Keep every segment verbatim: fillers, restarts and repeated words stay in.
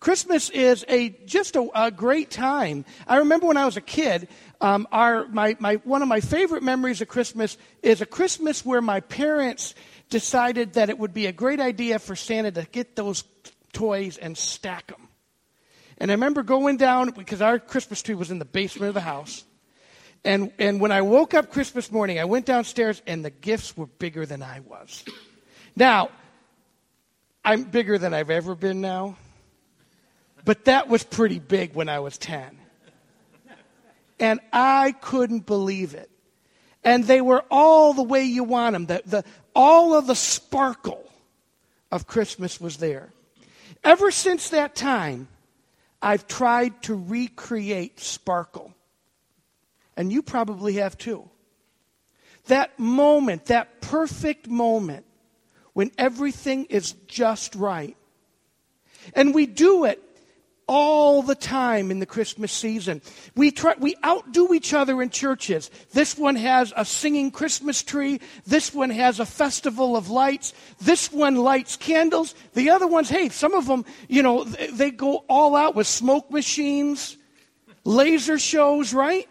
Christmas is a just a, a great time. I remember when I was a kid, um, our my, my one of my favorite memories of Christmas is a Christmas where my parents decided that it would be a great idea for Santa to get those toys and stack them. And I remember going down, because our Christmas tree was in the basement of the house. And and when I woke up Christmas morning, I went downstairs and the gifts were bigger than I was. Now, I'm bigger than I've ever been now. But that was pretty big when I was ten. And I couldn't believe it. And they were all the way you want them. The, the, all of the sparkle of Christmas was there. Ever since that time, I've tried to recreate sparkle. And you probably have too. That moment, that perfect moment when everything is just right. And we do it all the time in the Christmas season. We try, we outdo each other in churches. This one has a singing Christmas tree. This one has a festival of lights. This one lights candles. The other ones, hey, some of them, you know, they go all out with smoke machines, laser shows, right?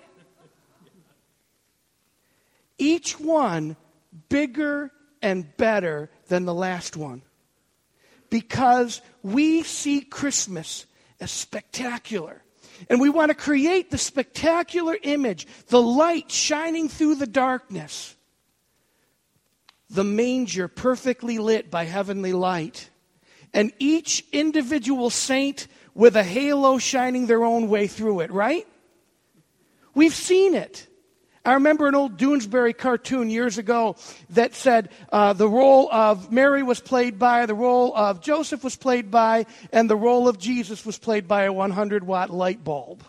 Each one bigger and better than the last one. Because we see Christmas as spectacular. And we want to create the spectacular image, the light shining through the darkness. The manger perfectly lit by heavenly light. And each individual saint with a halo shining their own way through it, right? We've seen it. I remember an old Doonesbury cartoon years ago that said uh, the role of Mary was played by, the role of Joseph was played by, and the role of Jesus was played by a one hundred watt light bulb.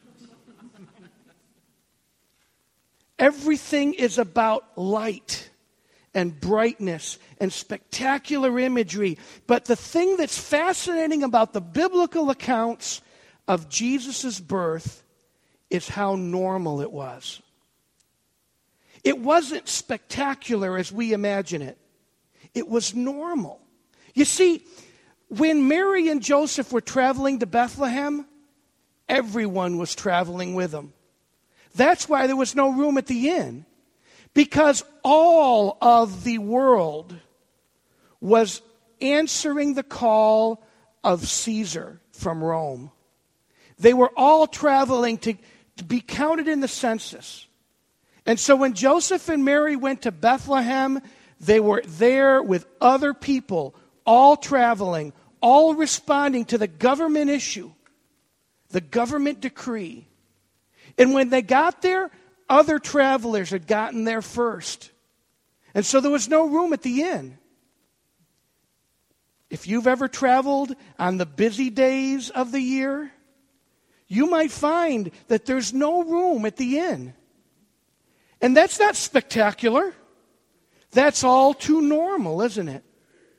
Everything is about light and brightness and spectacular imagery. But the thing that's fascinating about the biblical accounts of Jesus' birth is how normal it was. It wasn't spectacular as we imagine it. It was normal. You see, when Mary and Joseph were traveling to Bethlehem, everyone was traveling with them. That's why there was no room at the inn. Because all of the world was answering the call of Caesar from Rome. They were all traveling to, to be counted in the census. And so when Joseph and Mary went to Bethlehem, they were there with other people, all traveling, all responding to the government issue, the government decree. And when they got there, other travelers had gotten there first. And so there was no room at the inn. If you've ever traveled on the busy days of the year, you might find that there's no room at the inn. And that's not spectacular. That's all too normal, isn't it?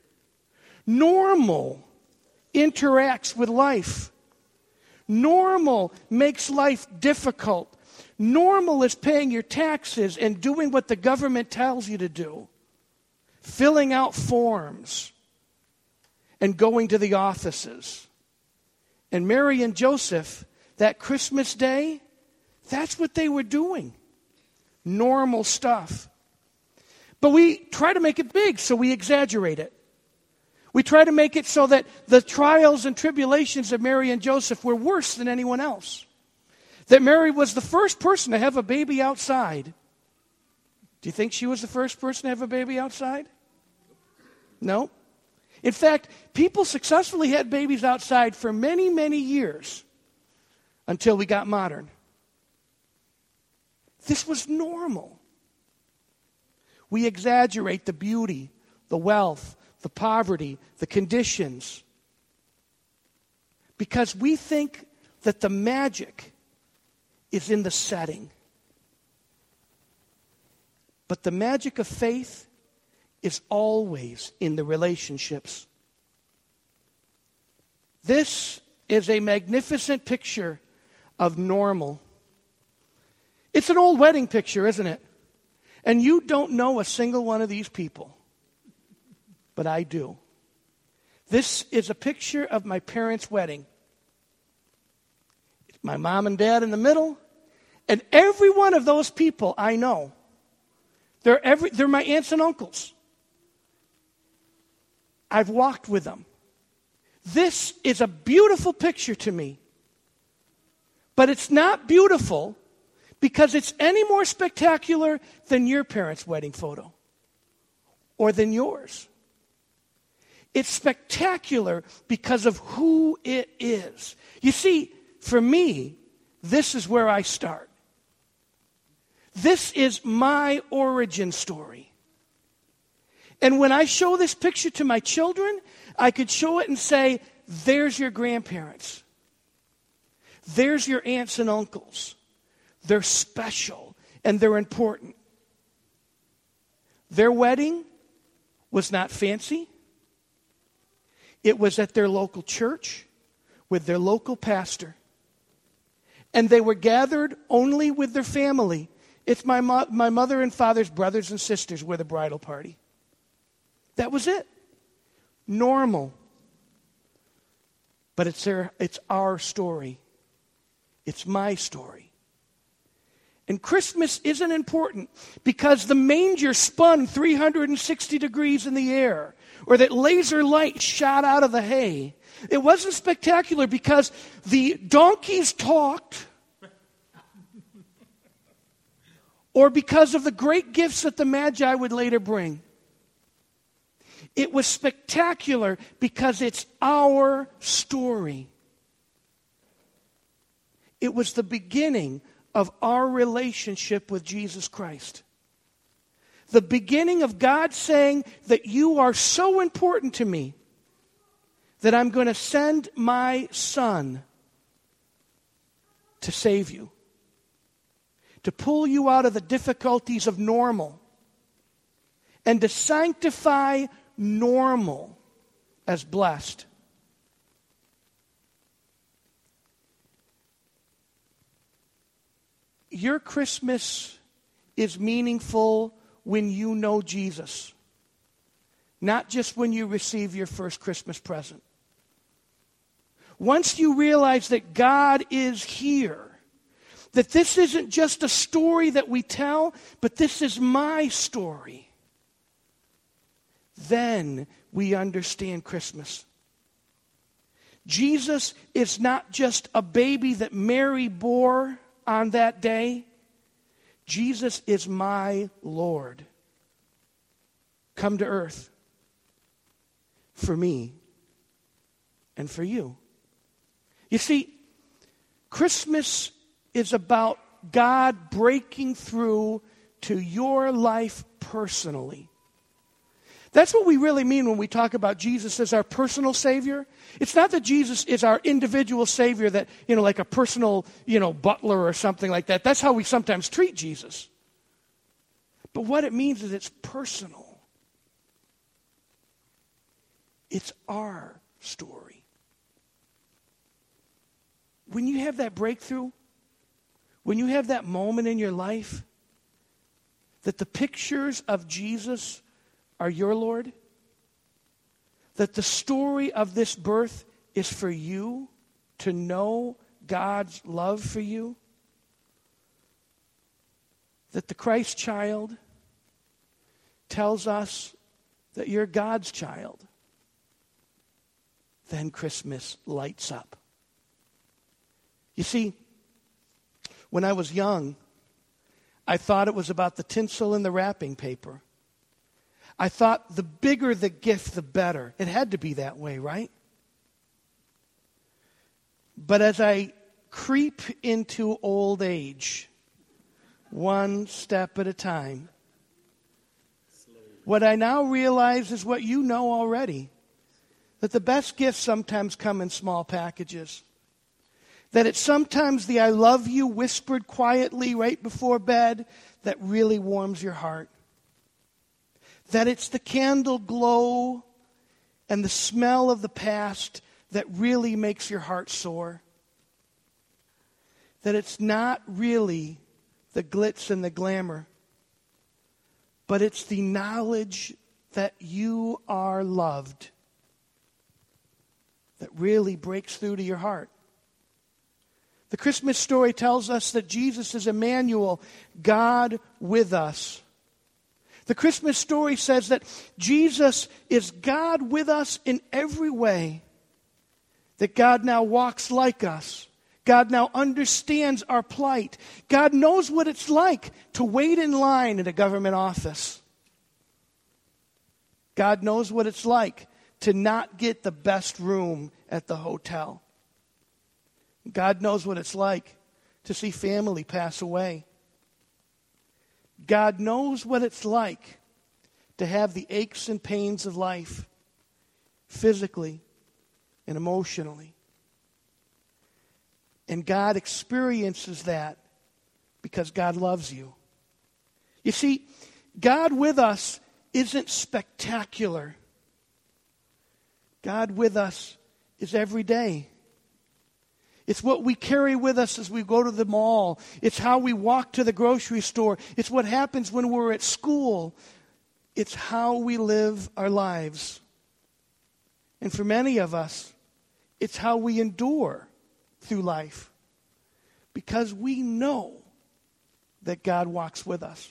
Normal interacts with life. Normal makes life difficult. Normal is paying your taxes and doing what the government tells you to do. Filling out forms and going to the offices. And Mary and Joseph, that Christmas day, that's what they were doing. Normal stuff. But we try to make it big, so we exaggerate it. We try to make it so that the trials and tribulations of Mary and Joseph were worse than anyone else. That Mary was the first person to have a baby outside. Do you think she was the first person to have a baby outside? No. In fact, people successfully had babies outside for many, many years until we got modern. This was normal. We exaggerate the beauty, the wealth, the poverty, the conditions, because we think that the magic is in the setting. But the magic of faith is always in the relationships. This is a magnificent picture of normal. It's an old wedding picture, isn't it? And you don't know a single one of these people. But I do. This is a picture of my parents' wedding. my mom and dad in the middle, and every one of those people I know. They're, every, they're my aunts and uncles. I've walked with them. This is a beautiful picture to me. But it's not beautiful because it's any more spectacular than your parents' wedding photo or than yours. It's spectacular because of who it is. You see, for me, this is where I start. This is my origin story. And when I show this picture to my children, I could show it and say, there's your grandparents. There's your aunts and uncles. They're special and they're important. Their wedding was not fancy. It was at their local church with their local pastor. And they were gathered only with their family. It's my, mo- my mother and father's brothers and sisters were the bridal party. That was it. Normal. But it's their, it's our story. It's my story. And Christmas isn't important because the manger spun three hundred sixty degrees in the air, or that laser light shot out of the hay. It wasn't spectacular because the donkeys talked, or because of the great gifts that the Magi would later bring. It was spectacular because it's our story. It was the beginning of our relationship with Jesus Christ. The beginning of God saying that you are so important to me that I'm going to send my son to save you, to pull you out of the difficulties of normal, and to sanctify normal as blessed. Your Christmas is meaningful when you know Jesus, not just when you receive your first Christmas present. Once you realize that God is here, that this isn't just a story that we tell, but this is my story, then we understand Christmas. Jesus is not just a baby that Mary bore on that day. Jesus is my Lord, come to earth for me and for you. You see, Christmas is about God breaking through to your life personally. That's what we really mean when we talk about Jesus as our personal Savior. It's not that Jesus is our individual Savior, that, you know, like a personal, you know, butler or something like that. That's how we sometimes treat Jesus. But what it means is it's personal. It's our story. When you have that breakthrough, when you have that moment in your life that the pictures of Jesus are your Lord, that the story of this birth is for you to know God's love for you, that the Christ child tells us that you're God's child, then Christmas lights up. You see, when I was young, I thought it was about the tinsel and the wrapping paper. I thought the bigger the gift, the better. It had to be that way, right? But as I creep into old age, one step at a time, what I now realize is what you know already, that the best gifts sometimes come in small packages. That it's sometimes the I love you whispered quietly right before bed that really warms your heart. That it's the candle glow and the smell of the past that really makes your heart soar. That it's not really the glitz and the glamour, but it's the knowledge that you are loved that really breaks through to your heart. The Christmas story tells us that Jesus is Emmanuel, God with us. The Christmas story says that Jesus is God with us in every way, that God now walks like us. God now understands our plight. God knows what it's like to wait in line at a government office. God knows what it's like to not get the best room at the hotel. God knows what it's like to see family pass away. God knows what it's like to have the aches and pains of life, physically and emotionally. And God experiences that because God loves you. You see, God with us isn't spectacular. God with us is every day. It's what we carry with us as we go to the mall. It's how we walk to the grocery store. It's what happens when we're at school. It's how we live our lives. And for many of us, it's how we endure through life. Because we know that God walks with us.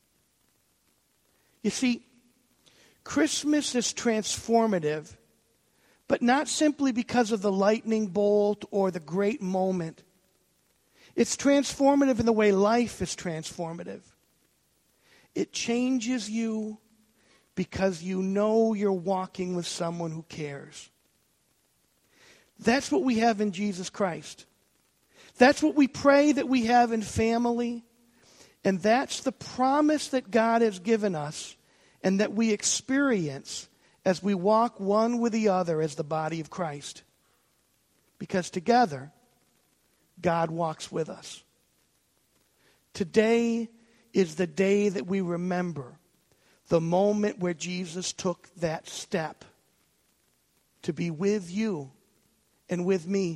You see, Christmas is transformative, but not simply because of the lightning bolt or the great moment. It's transformative in the way life is transformative. It changes you because you know you're walking with someone who cares. That's what we have in Jesus Christ. That's what we pray that we have in family. And that's the promise that God has given us and that we experience as we walk one with the other as the body of Christ. Because together, God walks with us. Today is the day that we remember the moment where Jesus took that step to be with you and with me.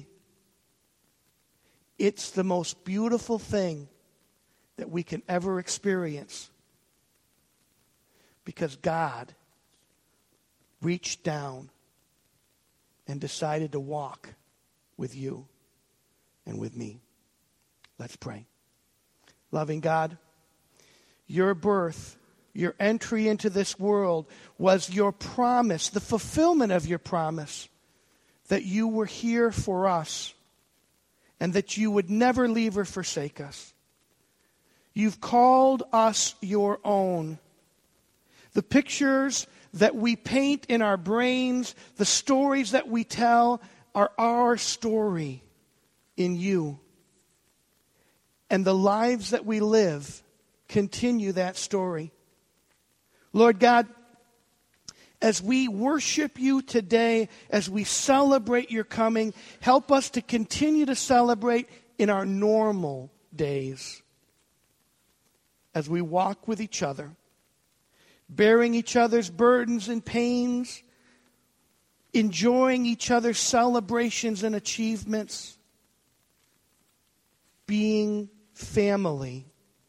It's the most beautiful thing that we can ever experience. Because God reached down and decided to walk with you and with me. Let's pray. Loving God, your birth, your entry into this world was your promise, the fulfillment of your promise that you were here for us and that you would never leave or forsake us. You've called us your own. The pictures that we paint in our brains, the stories that we tell, are our story in you. And the lives that we live continue that story. Lord God, as we worship you today, as we celebrate your coming, help us to continue to celebrate in our normal days. As we walk with each other, bearing each other's burdens and pains, enjoying each other's celebrations and achievements, being family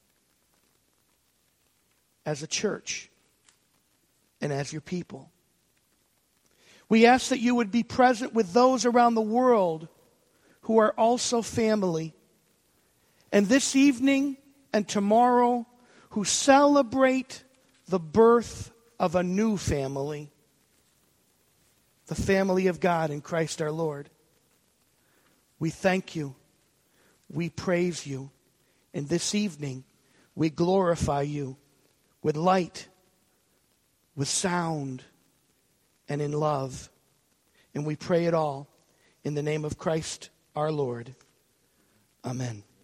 as a church and as your people. We ask that you would be present with those around the world who are also family. And this evening and tomorrow, who celebrate the birth of a new family, the family of God in Christ our Lord. We thank you. We praise you. And this evening, we glorify you with light, with sound, and in love. And we pray it all in the name of Christ our Lord. Amen.